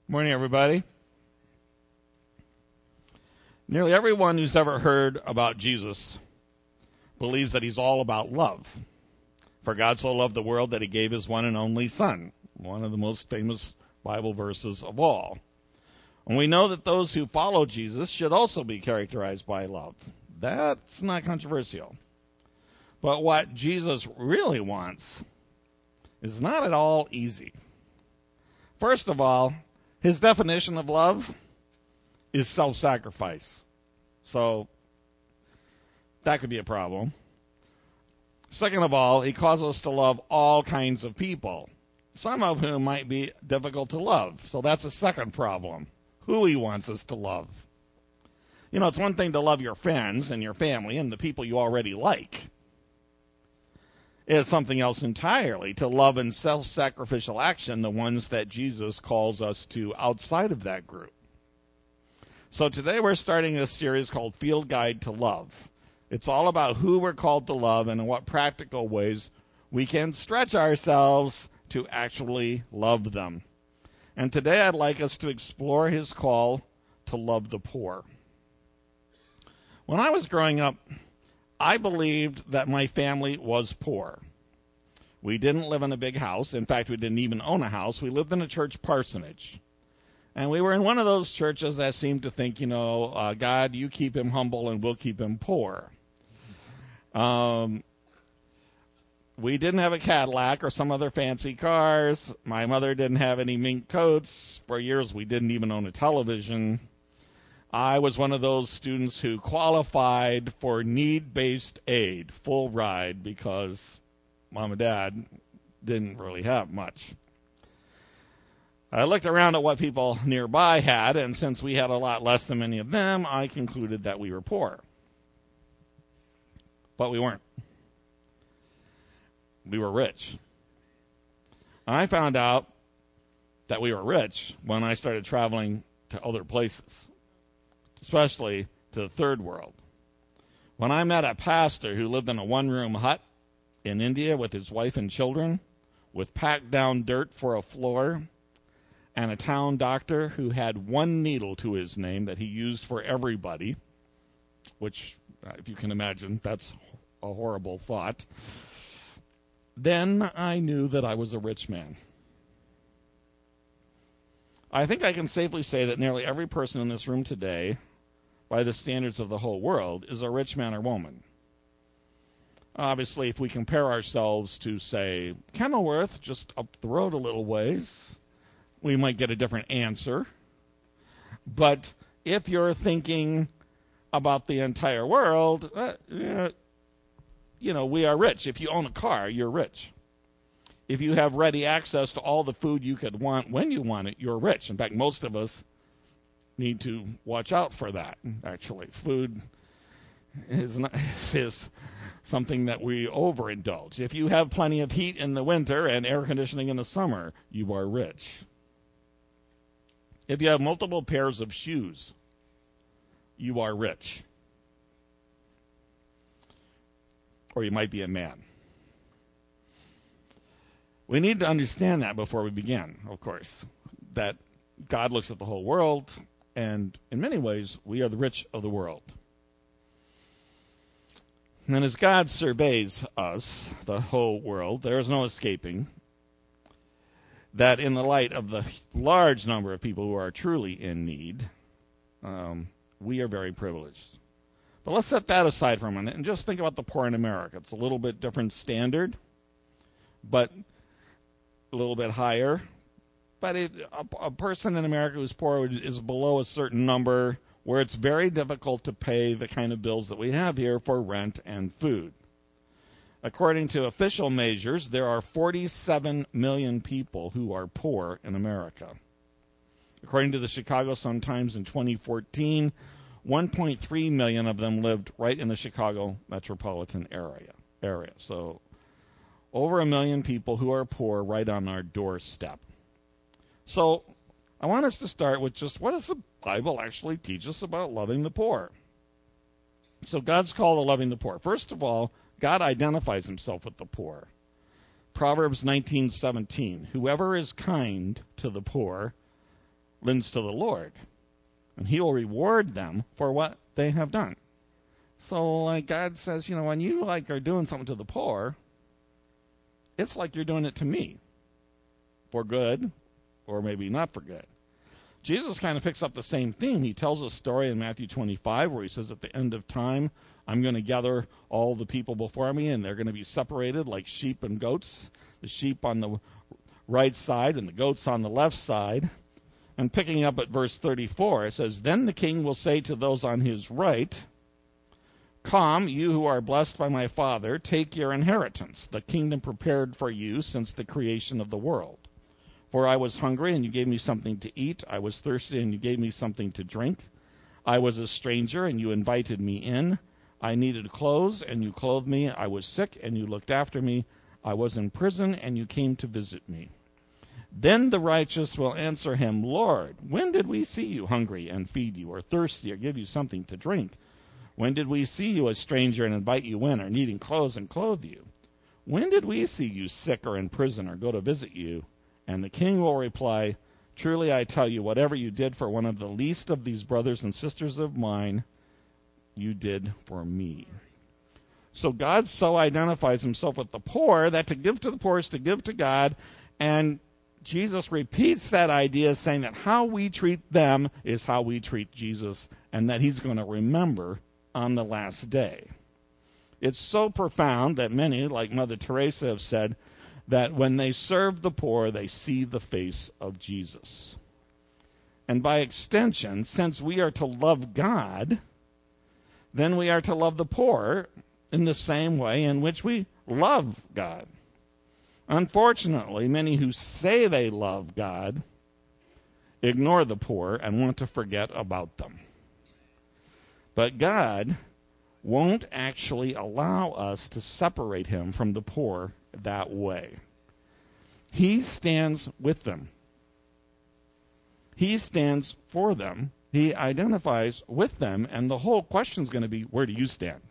Morning, everybody. Nearly everyone who's ever heard about Jesus believes that he's all about love. For God so loved the world that he gave his one and only Son, one of the most famous Bible verses of all. And we know that those who follow Jesus should also be characterized by love. That's not controversial. But what Jesus really wants is not at all easy. First of all, his definition of love is self-sacrifice. So that could be a problem. Second of all, he calls us to love all kinds of people, some of whom might be difficult to love. So that's a second problem, who he wants us to love. You know, it's one thing to love your friends and your family and the people you already like. It's something else entirely to love in self-sacrificial action the ones that Jesus calls us to outside of that group. So today we're starting a series called Field Guide to Love. It's all about who we're called to love and in what practical ways we can stretch ourselves to actually love them. And today I'd like us to explore his call to love the poor. When I was growing up, I believed that my family was poor. We didn't live in a big house. In fact, we didn't even own a house. We lived in a church parsonage. And we were in one of those churches that seemed to think, God, you keep him humble and we'll keep him poor. We didn't have a Cadillac or some other fancy cars. My mother didn't have any mink coats. For years, we didn't even own a television. I was one of those students who qualified for need-based aid, full ride, because Mom and Dad didn't really have much. I looked around at what people nearby had, and since we had a lot less than many of them, I concluded that we were poor. But we weren't. We were rich. I found out that we were rich when I started traveling to other places, especially to the third world. When I met a pastor who lived in a one-room hut in India with his wife and children, with packed down dirt for a floor, and a town doctor who had one needle to his name that he used for everybody, which, if you can imagine, that's a horrible thought, then I knew that I was a rich man. I think I can safely say that nearly every person in this room today, by the standards of the whole world, is a rich man or woman. Obviously, if we compare ourselves to, say, Kenilworth, just up the road a little ways, we might get a different answer. But if you're thinking about the entire world, we are rich. If you own a car, you're rich. If you have ready access to all the food you could want when you want it, you're rich. In fact, most of us need to watch out for that, actually. Food is something that we overindulge. If you have plenty of heat in the winter and air conditioning in the summer, you are rich. If you have multiple pairs of shoes, you are rich. Or you might be a man. We need to understand that before we begin, of course, that God looks at the whole world, and in many ways, we are the rich of the world. And as God surveys us, the whole world, there is no escaping that in the light of the large number of people who are truly in need, we are very privileged. But let's set that aside for a minute and just think about the poor in America. It's a little bit different standard, but a little bit higher. But a person in America who's poor is below a certain number where it's very difficult to pay the kind of bills that we have here for rent and food. According to official measures, there are 47 million people who are poor in America. According to the Chicago Sun-Times in 2014, 1.3 million of them lived right in the Chicago metropolitan area. So over 1 million people who are poor right on our doorstep. So I want us to start with just what does the Bible actually teach us about loving the poor? So God's call to loving the poor. First of all, God identifies himself with the poor. Proverbs 19:17, whoever is kind to the poor lends to the Lord, and he will reward them for what they have done. So, like, God says, when you, are doing something to the poor, it's like you're doing it to me for good, or maybe not for good. Jesus kind of picks up the same theme. He tells a story in Matthew 25 where he says, at the end of time, I'm going to gather all the people before me, and they're going to be separated like sheep and goats, the sheep on the right side and the goats on the left side. And picking up at verse 34, it says, then the king will say to those on his right, come, you who are blessed by my Father, take your inheritance, the kingdom prepared for you since the creation of the world. For I was hungry, and you gave me something to eat. I was thirsty, and you gave me something to drink. I was a stranger, and you invited me in. I needed clothes, and you clothed me. I was sick, and you looked after me. I was in prison, and you came to visit me. Then the righteous will answer him, Lord, when did we see you hungry and feed you, or thirsty, or give you something to drink? When did we see you a stranger and invite you in, or needing clothes and clothe you? When did we see you sick or in prison, or go to visit you? And the king will reply, truly I tell you, whatever you did for one of the least of these brothers and sisters of mine, you did for me. So God so identifies himself with the poor that to give to the poor is to give to God. And Jesus repeats that idea, saying that how we treat them is how we treat Jesus, and that he's going to remember on the last day. It's so profound that many, like Mother Teresa, have said that when they serve the poor, they see the face of Jesus. And by extension, since we are to love God, then we are to love the poor in the same way in which we love God. Unfortunately, many who say they love God ignore the poor and want to forget about them. But God won't actually allow us to separate him from the poor that way. He stands with them. He stands for them. He identifies with them, and the whole question is going to be, where do you stand?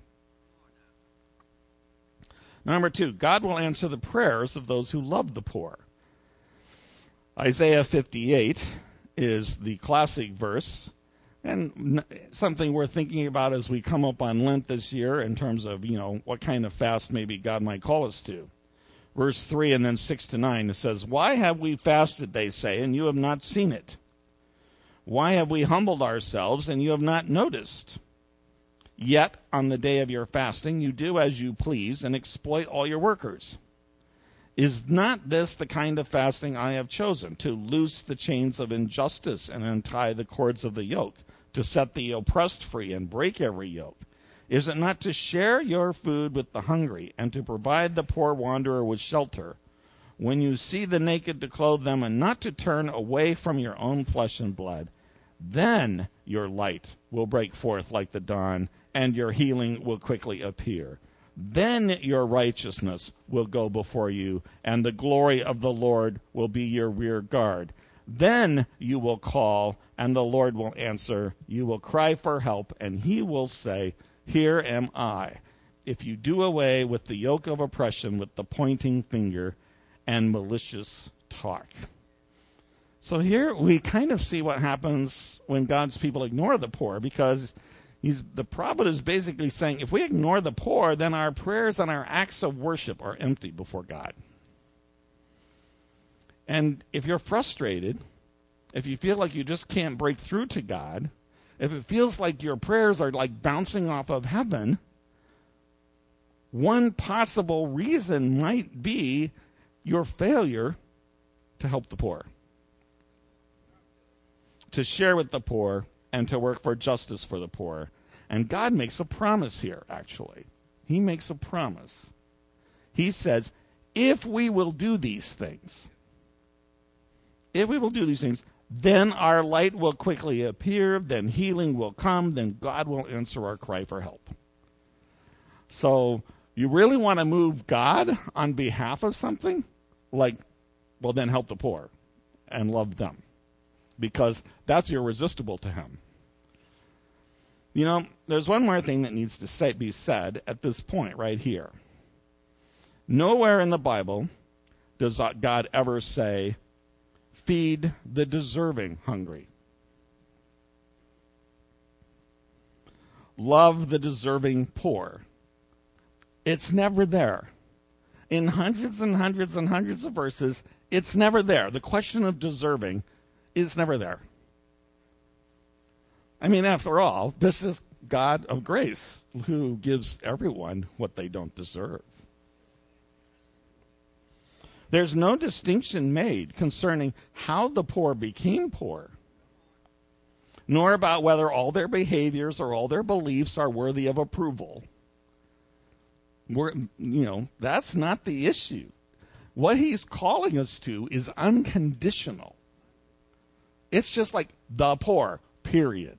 Number 2, God will answer the prayers of those who love the poor. Isaiah 58 is the classic verse, and something we're thinking about as we come up on Lent this year in terms of, what kind of fast maybe God might call us to. Verse 3 and then 6 to 9, it says, why have we fasted, they say, and you have not seen it? Why have we humbled ourselves, and you have not noticed? Yet on the day of your fasting you do as you please and exploit all your workers. Is not this the kind of fasting I have chosen, to loose the chains of injustice and untie the cords of the yoke, to set the oppressed free and break every yoke? Is it not to share your food with the hungry and to provide the poor wanderer with shelter? When you see the naked, to clothe them, and not to turn away from your own flesh and blood, then your light will break forth like the dawn, and your healing will quickly appear. Then your righteousness will go before you, and the glory of the Lord will be your rear guard. Then you will call, and the Lord will answer. You will cry for help, and he will say, here am I. If you do away with the yoke of oppression, with the pointing finger and malicious talk. So here we kind of see what happens when God's people ignore the poor, because the prophet is basically saying, if we ignore the poor, then our prayers and our acts of worship are empty before God. And if you're frustrated, if you feel like you just can't break through to God, if it feels like your prayers are like bouncing off of heaven, one possible reason might be your failure to help the poor, to share with the poor, and to work for justice for the poor. And God makes a promise here, actually. He makes a promise. He says, if we will do these things, then our light will quickly appear, then healing will come, then God will answer our cry for help. So you really want to move God on behalf of something? Well, then help the poor and love them, because that's irresistible to him. There's one more thing that needs to be said at this point right here. Nowhere in the Bible does God ever say, feed the deserving hungry. Love the deserving poor. It's never there. In hundreds and hundreds and hundreds of verses, it's never there. The question of deserving is never there. I mean, after all, this is God of grace who gives everyone what they don't deserve. There's no distinction made concerning how the poor became poor, nor about whether all their behaviors or all their beliefs are worthy of approval. That's not the issue. What he's calling us to is unconditional. It's just like the poor, period.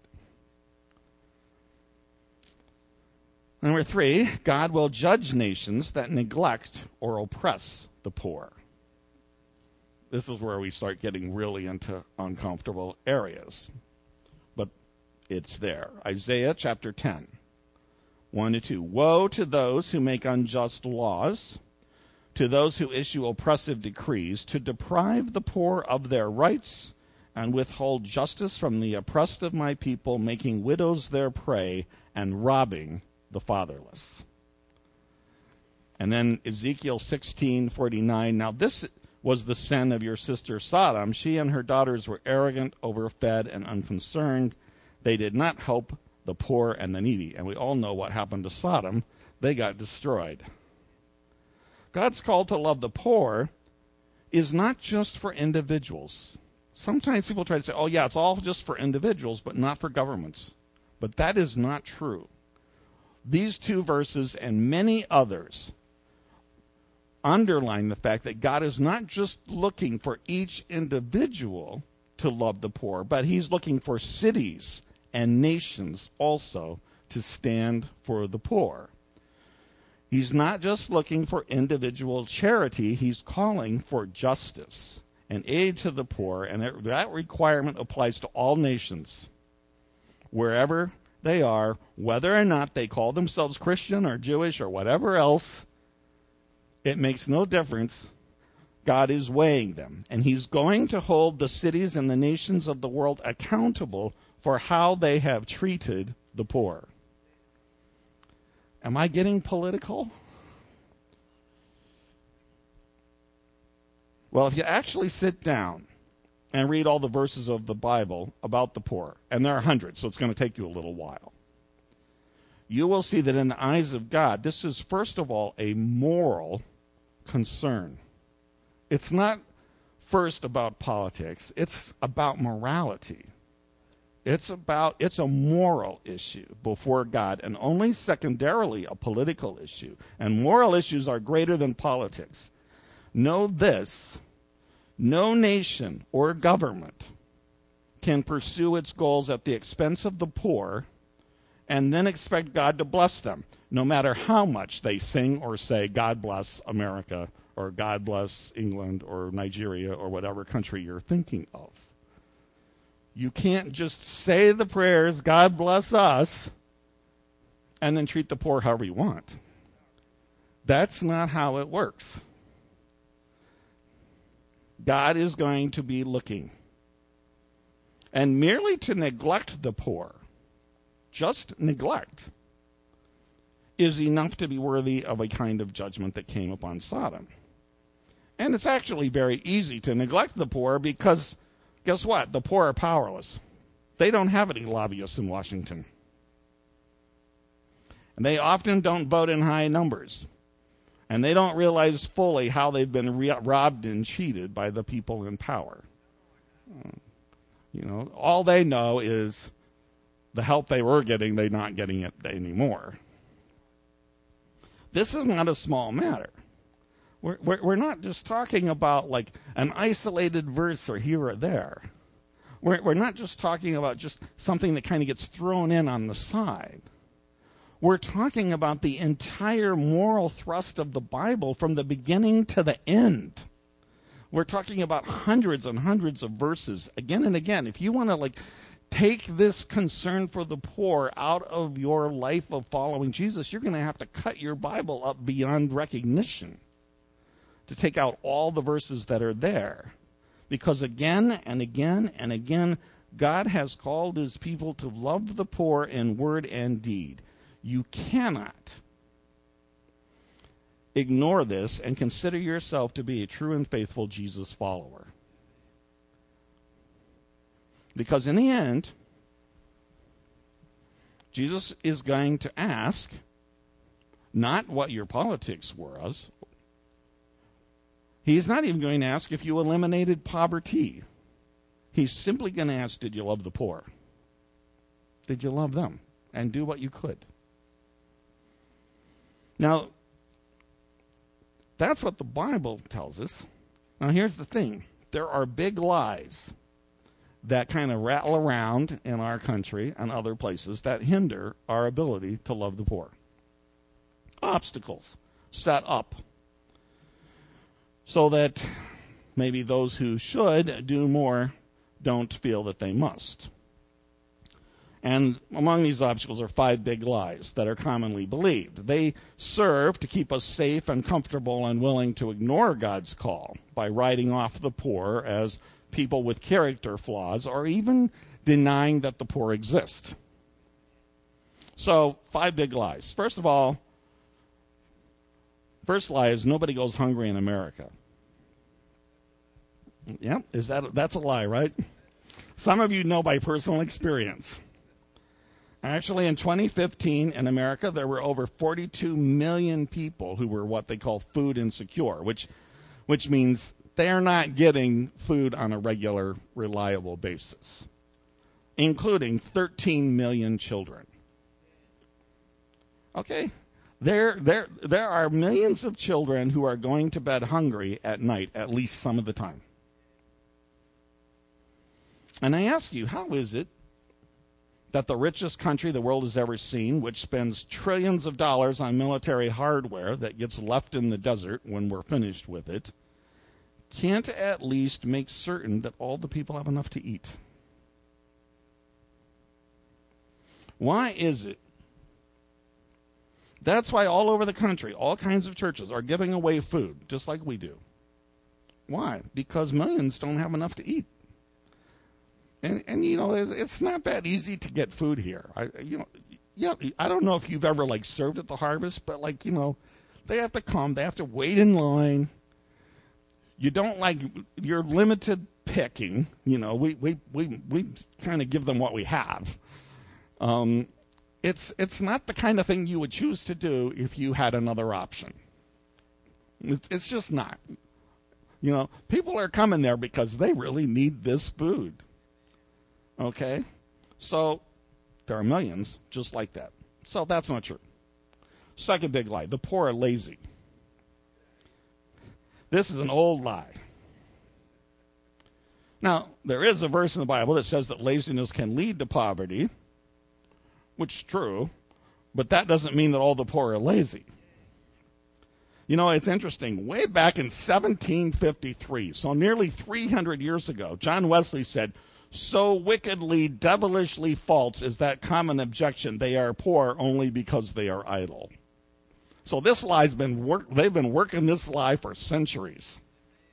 Number 3, God will judge nations that neglect or oppress the poor. This is where we start getting really into uncomfortable areas. But it's there. Isaiah chapter 10, 1-2. Woe to those who make unjust laws, to those who issue oppressive decrees, to deprive the poor of their rights and withhold justice from the oppressed of my people, making widows their prey and robbing the fatherless. And then Ezekiel 16:49. Now this was the sin of your sister Sodom. She and her daughters were arrogant, overfed, and unconcerned. They did not help the poor and the needy. And we all know what happened to Sodom. They got destroyed. God's call to love the poor is not just for individuals. Sometimes people try to say, oh yeah, it's all just for individuals, but not for governments. But that is not true. These 2 verses and many others underline the fact that God is not just looking for each individual to love the poor, but he's looking for cities and nations also to stand for the poor. He's not just looking for individual charity, he's calling for justice and aid to the poor, and that requirement applies to all nations, wherever they are, whether or not they call themselves Christian or Jewish or whatever else. It makes no difference. God is weighing them, and he's going to hold the cities and the nations of the world accountable for how they have treated the poor. Am I getting political? Well, if you actually sit down and read all the verses of the Bible about the poor, and there are hundreds, so it's going to take you a little while, you will see that in the eyes of God, this is first of all a moral concern. It's not first about politics, it's about morality. It's a moral issue before God, and only secondarily a political issue. And moral issues are greater than politics. Know this: no nation or government can pursue its goals at the expense of the poor and then expect God to bless them, no matter how much they sing or say, God bless America, or God bless England, or Nigeria, or whatever country you're thinking of. You can't just say the prayers, God bless us, and then treat the poor however you want. That's not how it works. God is going to be looking. And merely to neglect the poor, just neglect, is enough to be worthy of a kind of judgment that came upon Sodom. And it's actually very easy to neglect the poor because, guess what? The poor are powerless. They don't have any lobbyists in Washington. And they often don't vote in high numbers. And they don't realize fully how they've been robbed and cheated by the people in power. All they know is the help they were getting, they're not getting it anymore. This is not a small matter. We're not just talking about like an isolated verse or here or there. We're not just talking about just something that kind of gets thrown in on the side. We're talking about the entire moral thrust of the Bible from the beginning to the end. We're talking about hundreds and hundreds of verses again and again. If you want to take this concern for the poor out of your life of following Jesus, you're going to have to cut your Bible up beyond recognition to take out all the verses that are there. Because again and again and again, God has called his people to love the poor in word and deed. You cannot ignore this and consider yourself to be a true and faithful Jesus follower. Because in the end, Jesus is going to ask not what your politics was. He's not even going to ask if you eliminated poverty. He's simply going to ask, did you love the poor? Did you love them? And do what you could. Now, that's what the Bible tells us. Now, here's the thing. There are big lies that kind of rattle around in our country and other places that hinder our ability to love the poor. Obstacles set up so that maybe those who should do more don't feel that they must. And among these obstacles are 5 big lies that are commonly believed. They serve to keep us safe and comfortable and willing to ignore God's call by writing off the poor as people with character flaws or even denying that the poor exist. So, 5 big lies. First of all, first lie is nobody goes hungry in America. Yeah, that's a lie, right? Some of you know by personal experience. Actually, in 2015 in America, there were over 42 million people who were what they call food insecure, which means they're not getting food on a regular, reliable basis, including 13 million children. Okay? There are millions of children who are going to bed hungry at night, at least some of the time. And I ask you, how is it that the richest country the world has ever seen, which spends trillions of dollars on military hardware that gets left in the desert when we're finished with it, can't at least make certain that all the people have enough to eat? Why is it? That's why all over the country, all kinds of churches are giving away food, just like we do. Why? Because millions don't have enough to eat. And you know, it's not that easy to get food here. I don't know if you've ever served at the Harvest, but they have to come, they have to wait in line. You don't you're limited picking. We kind of give them what we have. It's not the kind of thing you would choose to do if you had another option. It's just not. People are coming there because they really need this food. Okay? So there are millions just like that. So that's not true. Second big lie, the poor are lazy. This is an old lie. Now, there is a verse in the Bible that says that laziness can lead to poverty, which is true, but that doesn't mean that all the poor are lazy. It's interesting. Way back in 1753, so nearly 300 years ago, John Wesley said, "So wickedly, devilishly false is that common objection, they are poor only because they are idle." So this lie's they've been working this lie for centuries.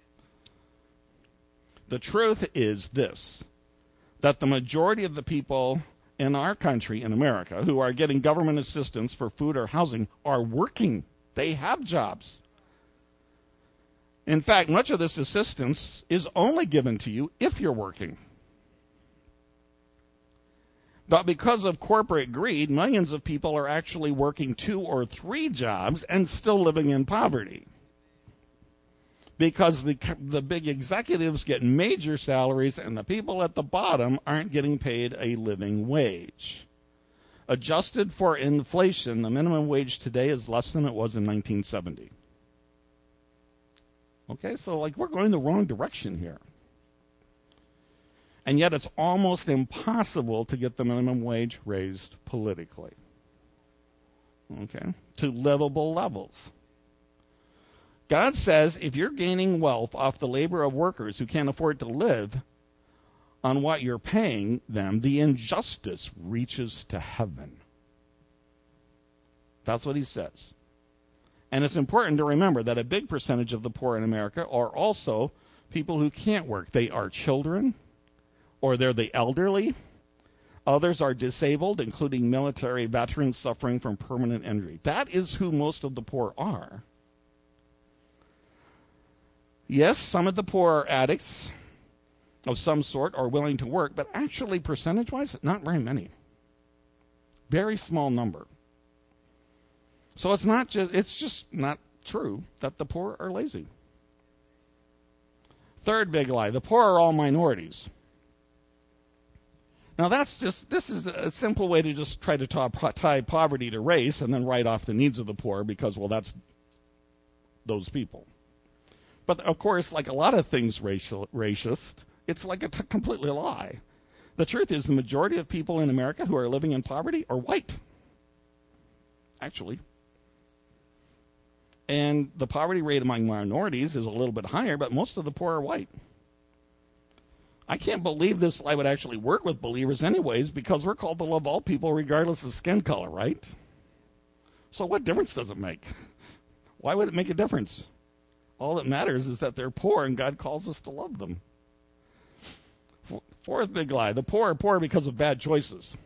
The truth is this, that the majority of the people in our country, in America, who are getting government assistance for food or housing are working. They have jobs. In fact, much of this assistance is only given to you if you're working. But because of corporate greed, millions of people are actually working 2 or 3 jobs and still living in poverty. Because the big executives get major salaries and the people at the bottom aren't getting paid a living wage. Adjusted for inflation, the minimum wage today is less than it was in 1970. Okay, so we're going the wrong direction here. And yet it's almost impossible to get the minimum wage raised politically. Okay? To livable levels. God says if you're gaining wealth off the labor of workers who can't afford to live on what you're paying them, the injustice reaches to heaven. That's what he says. And it's important to remember that a big percentage of the poor in America are also people who can't work. They are children, or they're the elderly. Others are disabled, including military veterans suffering from permanent injury. That is who most of the poor are. Yes, some of the poor are addicts of some sort or willing to work, but actually, percentage-wise, not very many. Very small number. So it's just not true that the poor are lazy. Third big lie, the poor are all minorities. Now this is a simple way to just try to tie poverty to race and then write off the needs of the poor because, well, that's those people. But of course, like a lot of things racist, it's like a completely lie. The truth is the majority of people in America who are living in poverty are white, actually. And the poverty rate among minorities is a little bit higher, but most of the poor are white. I can't believe this lie would actually work with believers anyways, because we're called to love all people regardless of skin color, right? So what difference does it make? Why would it make a difference? All that matters is that they're poor and God calls us to love them. Fourth big lie, the poor are poor because of bad choices.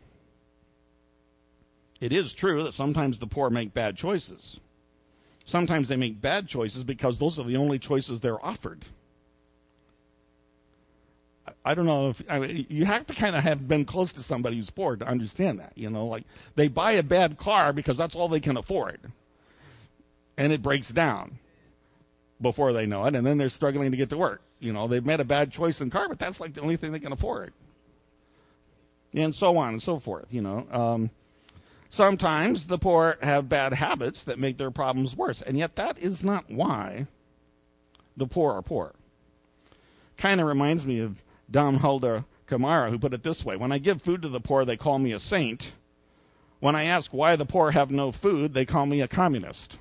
It is true that sometimes the poor make bad choices. Sometimes they make bad choices because those are the only choices they're offered. I don't know you have to kind of have been close to somebody who's poor to understand that. Like they buy a bad car because that's all they can afford. And it breaks down before they know it, and then they're struggling to get to work. They've made a bad choice in car, but that's like the only thing they can afford. And so on and so forth, Sometimes the poor have bad habits that make their problems worse, and yet that is not why the poor are poor. Kind of reminds me of Dom Hulda Kamara, who put it this way: when I give food to the poor, they call me a saint. When I ask why the poor have no food, they call me a communist.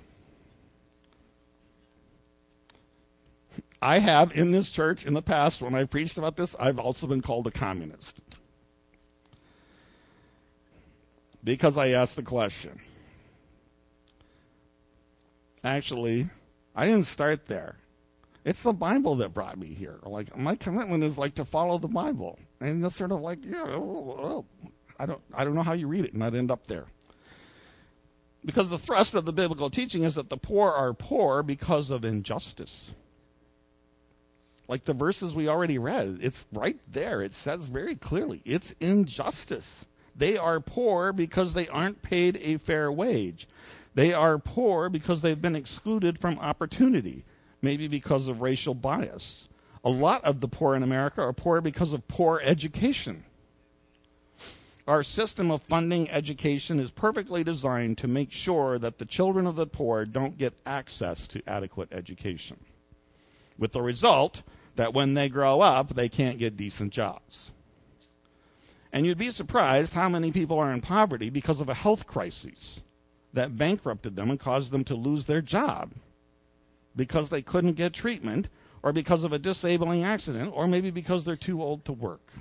I have, in this church, in the past, when I preached about this, I've also been called a communist. Because I asked the question. Actually, I didn't start there. It's the Bible that brought me here. Like, my commitment is like to follow the Bible. And it's sort of like, I don't know how you read it, and I'd end up there. Because the thrust of the biblical teaching is that the poor are poor because of injustice. Like the verses we already read, it's right there. It says very clearly, it's injustice. They are poor because they aren't paid a fair wage. They are poor because they've been excluded from opportunity, maybe because of racial bias. A lot of the poor in America are poor because of poor education. Our system of funding education is perfectly designed to make sure that the children of the poor don't get access to adequate education, with the result that when they grow up, they can't get decent jobs. And you'd be surprised how many people are in poverty because of a health crisis that bankrupted them and caused them to lose their job because they couldn't get treatment, or because of a disabling accident, or maybe because they're too old to work.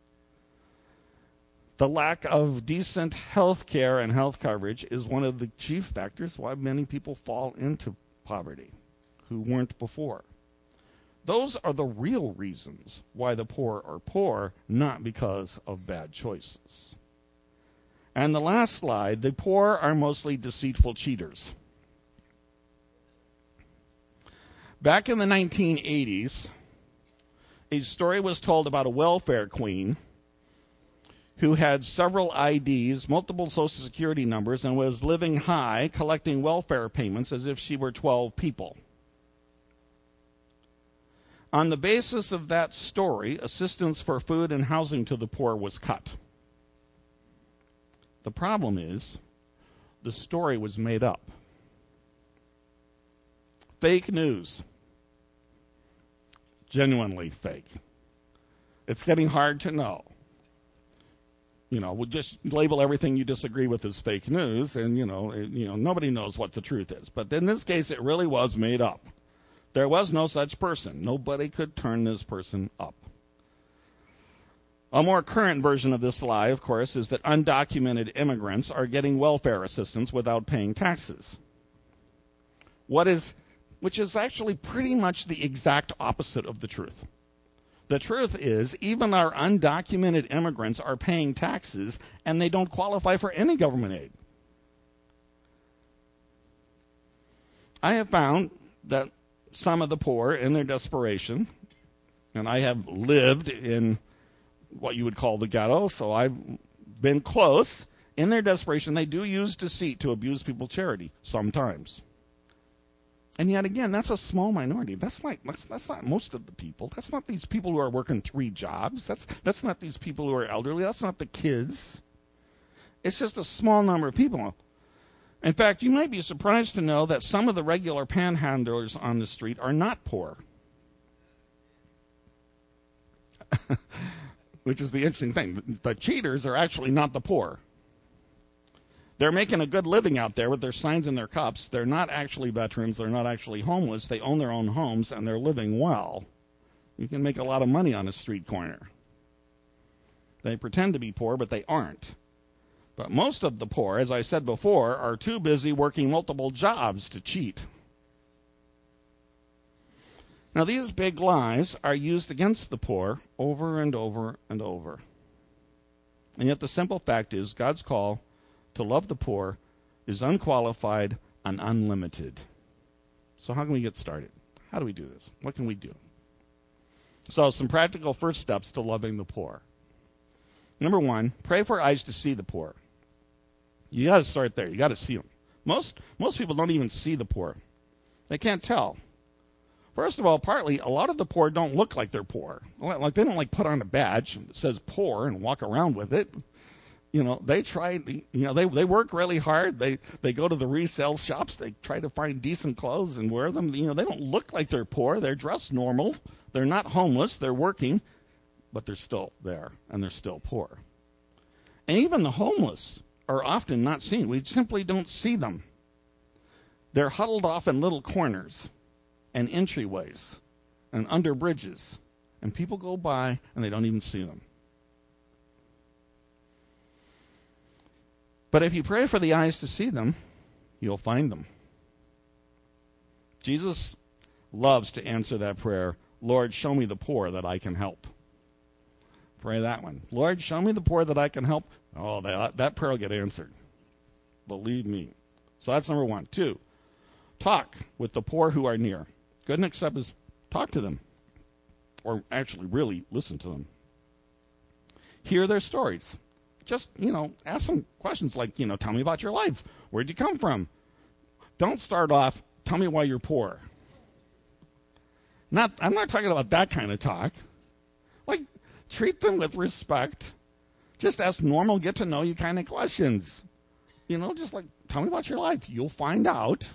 The lack of decent health care and health coverage is one of the chief factors why many people fall into poverty who weren't before. Those are the real reasons why the poor are poor, not because of bad choices. And the last slide, the poor are mostly deceitful cheaters. Back in the 1980s, a story was told about a welfare queen who had several IDs, multiple Social Security numbers, and was living high, collecting welfare payments as if she were 12 people. On the basis of that story, assistance for food and housing to the poor was cut. The problem is, the story was made up. Fake news. Genuinely fake. It's getting hard to know. We'll just label everything you disagree with as fake news, and, nobody knows what the truth is. But in this case, it really was made up. There was no such person. Nobody could turn this person up. A more current version of this lie, of course, is that undocumented immigrants are getting welfare assistance without paying taxes. What is which is actually pretty much the exact opposite of the truth. The truth is, even our undocumented immigrants are paying taxes, and they don't qualify for any government aid. I have found that some of the poor, in their desperation, and I have lived in what you would call the ghetto, so I've been close. In their desperation, they do use deceit to abuse people's charity sometimes. And yet again, that's a small minority. That's not most of the people. That's not these people who are working 3 jobs. That's not these people who are elderly. That's not the kids. It's just a small number of people. In fact, you might be surprised to know that some of the regular panhandlers on the street are not poor. Which is the interesting thing. The cheaters are actually not the poor. They're making a good living out there with their signs and their cups. They're not actually veterans. They're not actually homeless. They own their own homes, and they're living well. You can make a lot of money on a street corner. They pretend to be poor, but they aren't. But most of the poor, as I said before, are too busy working multiple jobs to cheat. Now, these big lies are used against the poor over and over and over. And yet the simple fact is God's call to love the poor is unqualified and unlimited. So how can we get started? How do we do this? What can we do? So some practical first steps to loving the poor. Number 1, pray for eyes to see the poor. You got to start there. You got to see them. Most people don't even see the poor. They can't tell. First of all, partly, a lot of the poor don't look like they're poor. Like they don't put on a badge that says poor and walk around with it. They try, they work really hard. They go to the resale shops. They try to find decent clothes and wear them. They don't look like they're poor. They're dressed normal. They're not homeless. They're working, but they're still there, and they're still poor. And even the homeless are often not seen. We simply don't see them. They're huddled off in little corners and entryways and under bridges, and people go by and they don't even see them. But if you pray for the eyes to see them, you'll find them. Jesus loves to answer that prayer, Lord, show me the poor that I can help. Pray that one. Lord, show me the poor that I can help. Oh, that prayer will get answered. Believe me. So that's number 1. 2, talk with the poor who are near. Good next step is talk to them, or actually really listen to them. Hear their stories. Just, ask some questions like, tell me about your life. Where'd you come from? Don't start off, tell me why you're poor. I'm not talking about that kind of talk. Treat them with respect. Just ask normal, get to know you kind of questions. Just tell me about your life. You'll find out.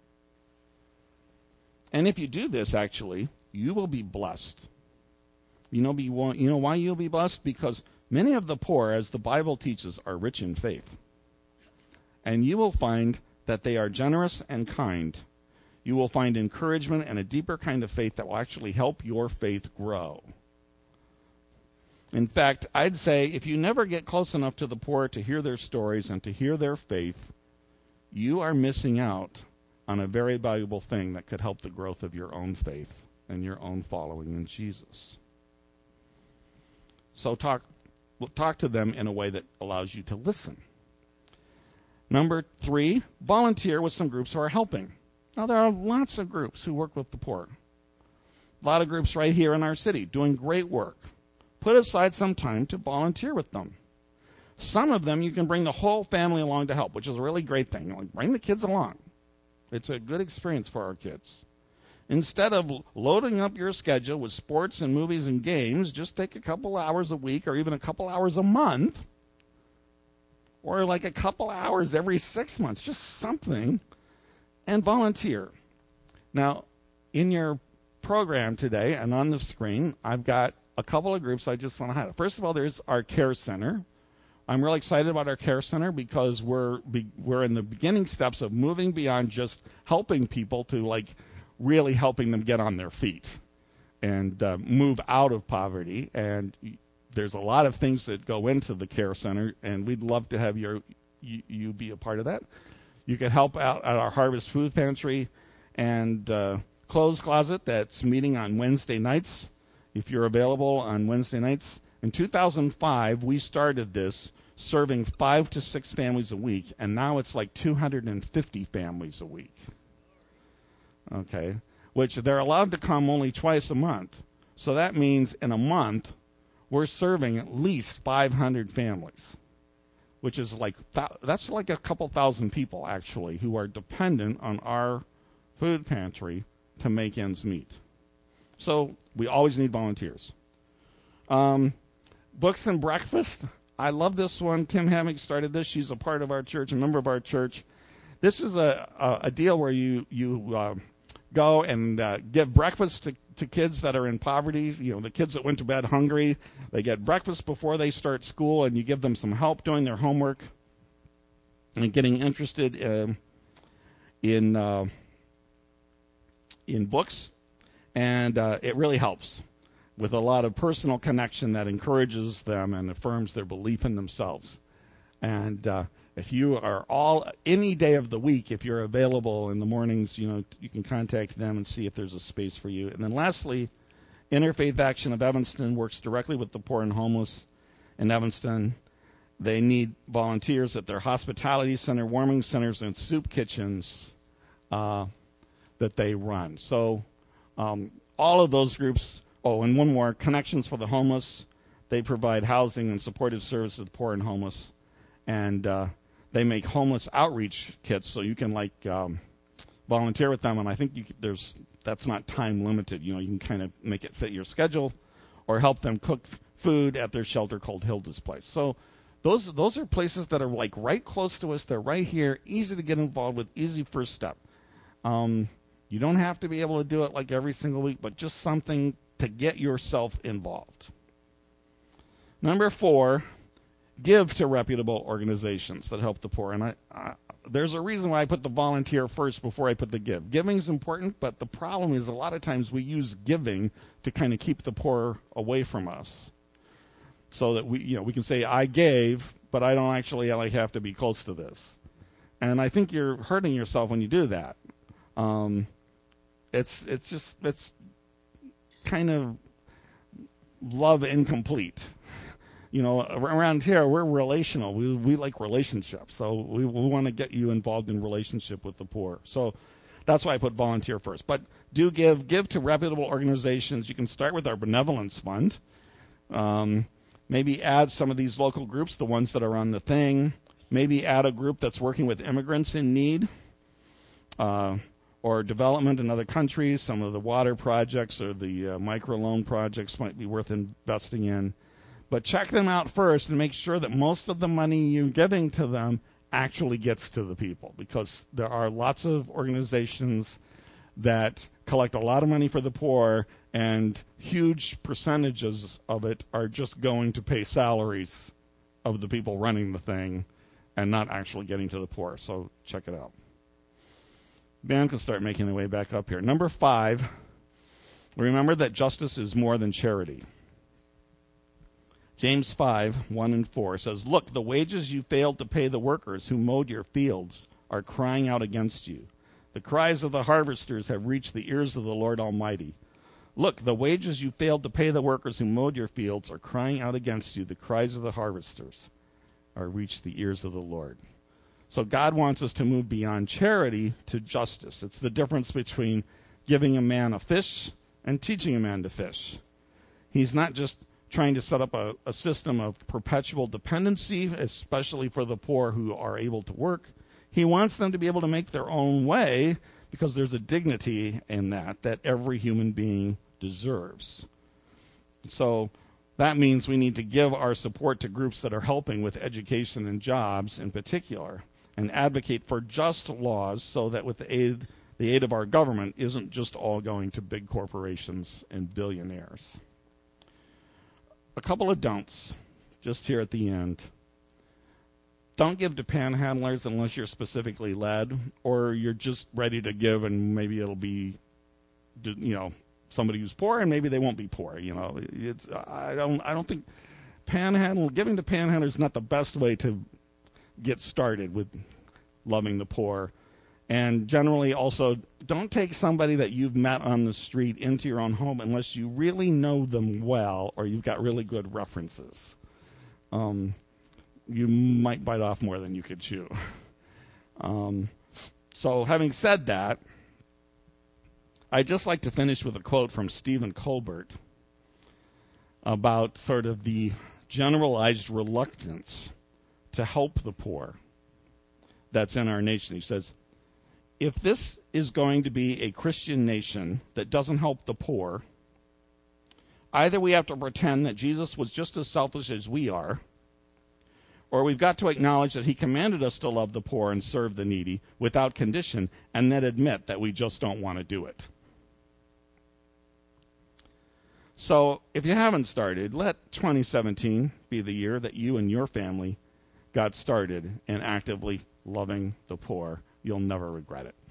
And if you do this, actually, you will be blessed. You know why you'll be blessed? Because many of the poor, as the Bible teaches, are rich in faith. And you will find that they are generous and kind. You will find encouragement and a deeper kind of faith that will actually help your faith grow. In fact, I'd say if you never get close enough to the poor to hear their stories and to hear their faith, you are missing out on a very valuable thing that could help the growth of your own faith and your own following in Jesus. So talk to them in a way that allows you to listen. Number 3, volunteer with some groups who are helping. Now, there are lots of groups who work with the poor. A lot of groups right here in our city doing great work. Put aside some time to volunteer with them. Some of them you can bring the whole family along to help, which is a really great thing. Bring the kids along. It's a good experience for our kids. Instead of loading up your schedule with sports and movies and games, just take a couple hours a week or even a couple hours a month or a couple hours every 6 months, just something, and volunteer. Now, in your program today and on the screen, I've got a couple of groups I just want to highlight. First of all, there's our care center. I'm really excited about our care center because we're in the beginning steps of moving beyond just helping people to really helping them get on their feet and move out of poverty. And there's a lot of things that go into the care center, and we'd love to have you be a part of that. You can help out at our Harvest Food Pantry, and clothes closet that's meeting on Wednesday nights, if you're available on Wednesday nights. In 2005, we started this serving 5 to 6 families a week, and now it's like 250 families a week. Okay, which they're allowed to come only twice a month. So that means in a month, we're serving at least 500 families, which is like, that's like a couple thousand people, actually, who are dependent on our food pantry to make ends meet. So we always need volunteers. Books and breakfast. I love this one. Kim Hammock started this. She's a part of our church, a member of our church. This is a deal where you go and give breakfast to kids that are in poverty. You know, the kids that went to bed hungry. They get breakfast before they start school, and you give them some help doing their homework and getting interested in books. And it really helps with a lot of personal connection that encourages them and affirms their belief in themselves. And if you are any day of the week, if you're available in the mornings, you can contact them and see if there's a space for you. And then lastly, Interfaith Action of Evanston works directly with the poor and homeless in Evanston. They need volunteers at their hospitality center, warming centers, and soup kitchens that they run. So all of those groups. Oh, and one more, Connections for the Homeless. They provide housing and supportive services to the poor and homeless. And they make homeless outreach kits, so you can volunteer with them. And I think that's not time limited. You can kind of make it fit your schedule, or help them cook food at their shelter called Hilda's Place. So those are places that are like right close to us. They're right here, easy to get involved with, easy first step. You don't have to be able to do it like every single week, but just something to get yourself involved. Number 4, give to reputable organizations that help the poor. And there's a reason why I put the volunteer first before I put the give. Giving is important, but the problem is a lot of times we use giving to kind of keep the poor away from us, so that we can say I gave, but I don't actually have to be close to this. And I think you're hurting yourself when you do that. It's kind of love incomplete. Around here we're relational. We like relationships, so we want to get you involved in relationship with the poor. So that's why I put volunteer first. But do give to reputable organizations. You can start with our benevolence fund. Maybe add some of these local groups, the ones that are on the thing. Maybe add a group that's working with immigrants in need. Or development in other countries. Some of the water projects or the microloan projects might be worth investing in. But check them out first and make sure that most of the money you're giving to them actually gets to the people, because there are lots of organizations that collect a lot of money for the poor, and huge percentages of it are just going to pay salaries of the people running the thing and not actually getting to the poor. So check it out. Band can start making their way back up here. Number 5, remember that justice is more than charity. James 5:1-4 says, "Look, the wages you failed to pay the workers who mowed your fields are crying out against you. The cries of the harvesters have reached the ears of the Lord Almighty. Look, the wages you failed to pay the workers who mowed your fields are crying out against you. The cries of the harvesters are reached the ears of the Lord." So God wants us to move beyond charity to justice. It's the difference between giving a man a fish and teaching a man to fish. He's not just trying to set up a system of perpetual dependency, especially for the poor who are able to work. He wants them to be able to make their own way, because there's a dignity in that every human being deserves. So that means we need to give our support to groups that are helping with education and jobs in particular, and advocate for just laws so that with the aid of our government isn't just all going to big corporations and billionaires. A couple of don'ts, just here at the end. Don't give to panhandlers unless you're specifically led, or you're just ready to give, and maybe it'll be, somebody who's poor, and maybe they won't be poor. I don't think giving to panhandlers is not the best way to get started with loving the poor. And generally also, don't take somebody that you've met on the street into your own home unless you really know them well or you've got really good references. You might bite off more than you could chew. So having said that, I'd just like to finish with a quote from Stephen Colbert about sort of the generalized reluctance to help the poor that's in our nation. He says, if this is going to be a Christian nation that doesn't help the poor, either we have to pretend that Jesus was just as selfish as we are, or we've got to acknowledge that he commanded us to love the poor and serve the needy without condition, and then admit that we just don't want to do it. So if you haven't started, let 2017 be the year that you and your family got started in actively loving the poor. You'll never regret it.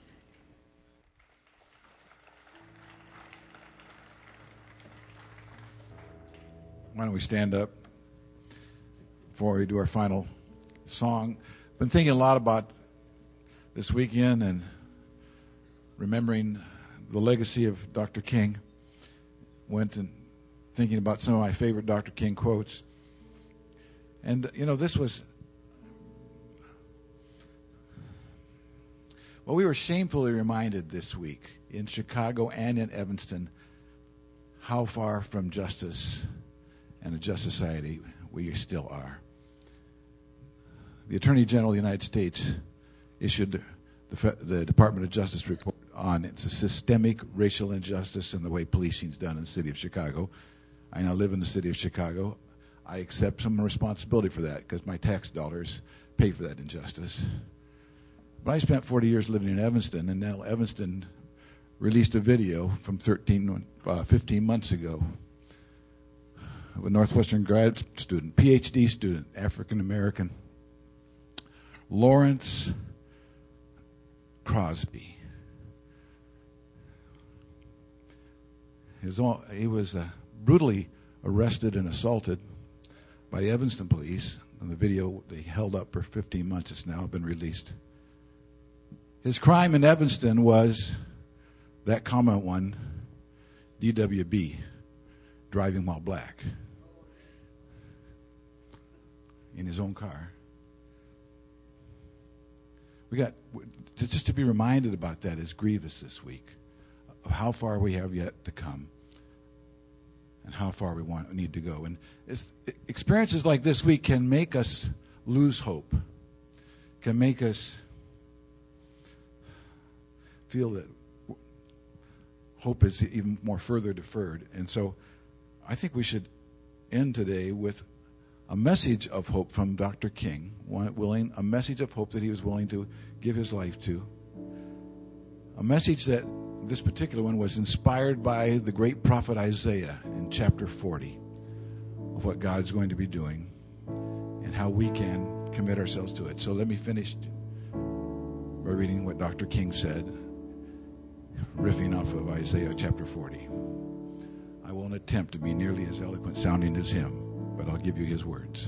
Why don't we stand up before we do our final song? Been thinking a lot about this weekend and remembering the legacy of Dr. King. Went and thinking about some of my favorite Dr. King quotes. And, this was... Well, we were shamefully reminded this week in Chicago and in Evanston how far from justice and a just society we still are. The Attorney General of the United States issued the Department of Justice report on it's a systemic racial injustice in the way policing is done in the city of Chicago. I now live in the city of Chicago. I accept some responsibility for that because my tax dollars pay for that injustice. But I spent 40 years living in Evanston, and now Evanston released a video from 15 months ago of a Northwestern grad student, PhD student, African-American, Lawrence Crosby. He was brutally arrested and assaulted by the Evanston police. And the video they held up for 15 months. It's now been released. His crime in Evanston was that common one, DWB, driving while black, in his own car. We got just to be reminded about that is grievous this week, of how far we have yet to come, and how far we need to go. And experiences like this week can make us lose hope, can make us feel that hope is even more further deferred. And so I think we should end today with a message of hope from Dr. King, a message of hope that he was willing to give his life to. A message that this particular one was inspired by the great prophet Isaiah in chapter 40 of what God's going to be doing and how we can commit ourselves to it. So let me finish by reading what Dr. King said, riffing off of Isaiah chapter 40. I won't attempt to be nearly as eloquent sounding as him, but I'll give you his words.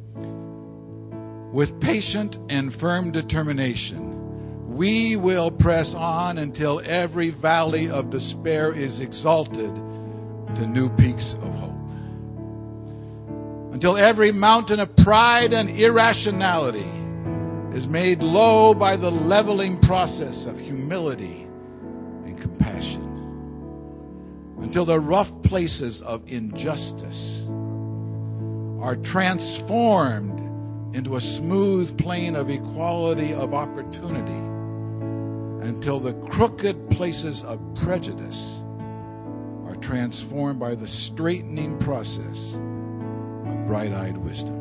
With patient and firm determination, we will press on until every valley of despair is exalted to new peaks of hope. Until every mountain of pride and irrationality is made low by the leveling process of humility and compassion. Until the rough places of injustice are transformed into a smooth plane of equality of opportunity. Until the crooked places of prejudice are transformed by the straightening process of bright-eyed wisdom.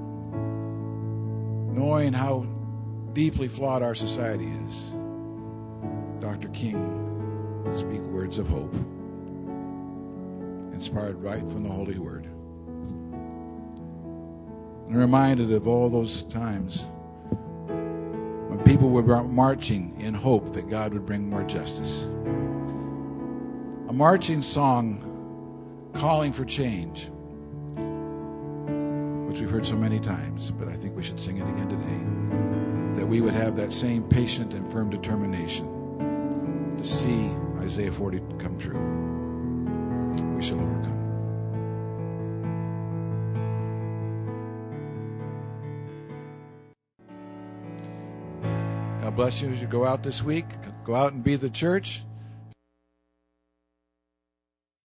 Knowing how deeply flawed our society is, Dr. King speaks words of hope, inspired right from the Holy Word. I'm reminded of all those times when people were marching in hope that God would bring more justice. A marching song calling for change, which we've heard so many times, but I think we should sing it again today. that we would have that same patient and firm determination to see Isaiah 40 come true. We shall overcome. God bless you as you go out this week. Go out and be the church.